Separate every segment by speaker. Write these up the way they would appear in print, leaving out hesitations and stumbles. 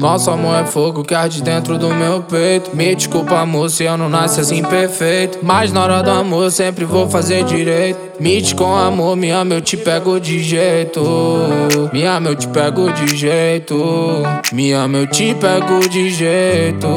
Speaker 1: Nosso amor é fogo que arde dentro do meu peito. Me desculpa, amor, se eu não nasci assim perfeito, mas na hora do amor sempre vou fazer direito. Mite com amor, me ama, eu te pego de jeito. Me ama, eu te pego de jeito. Me ama, eu te pego de jeito.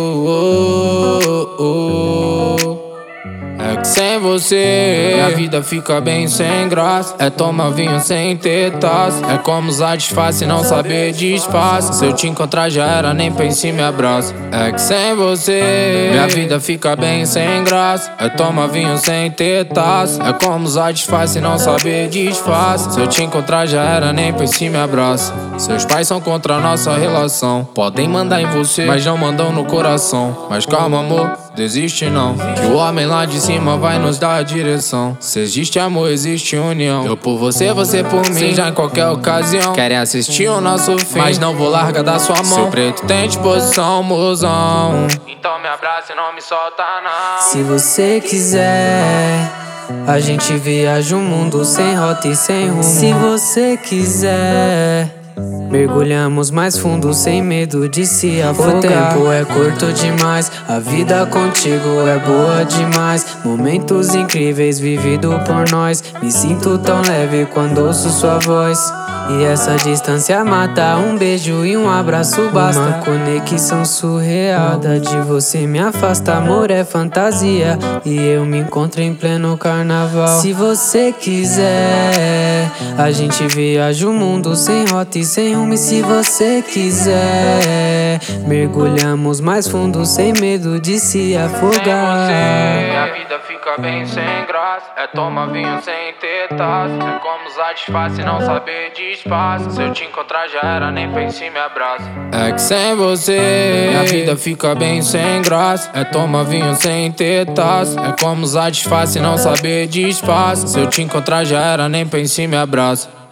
Speaker 1: É que sem você minha vida fica bem sem graça. É tomar vinho sem ter taça. É como usar disfarce e não saber de espaço. Se eu te encontrar já era, nem pense e me abraça. É que sem você minha vida fica bem sem graça. É tomar vinho sem ter taça. É como usar disfarce e não saber de espaço. Se eu te encontrar já era, nem pense e me abraça. Seus pais são contra a nossa relação. Podem mandar em você, mas não mandam no coração. Mas calma, amor, desiste não, que o homem lá de cima vai nos dar a direção. Se existe amor, existe união. Eu por você, você por mim, seja em qualquer ocasião. Querem assistir o nosso fim, mas não vou largar da sua mão. Seu preto tem disposição, mozão. Então me abraça e não me solta não.
Speaker 2: Se você quiser, a gente viaja o mundo sem rota e sem rumo. Se você quiser, mergulhamos mais fundo sem medo de se afogar. O tempo é curto demais, a vida contigo é boa demais. Momentos incríveis vividos por nós. Me sinto tão leve quando ouço sua voz. E essa distância mata, um beijo e um abraço basta. Uma conexão surreal, de você me afasta. Amor é fantasia e eu me encontro em pleno carnaval. Se você quiser, a gente viaja o mundo sem rota e sem rumo. E se você quiser, mergulhamos mais fundo sem medo de se afogar.
Speaker 1: Sem você, a vida fica bem sem graça. É tomar vinho sem ter taça. É como usar disfarce e não saber de espaço. Se eu te encontrar já era, nem pense e me abraça. É que sem você a vida fica bem sem graça. É tomar vinho sem ter taça. É como usar disfarce e não saber de espaço. Se eu te encontrar já era, nem pense e me abraça.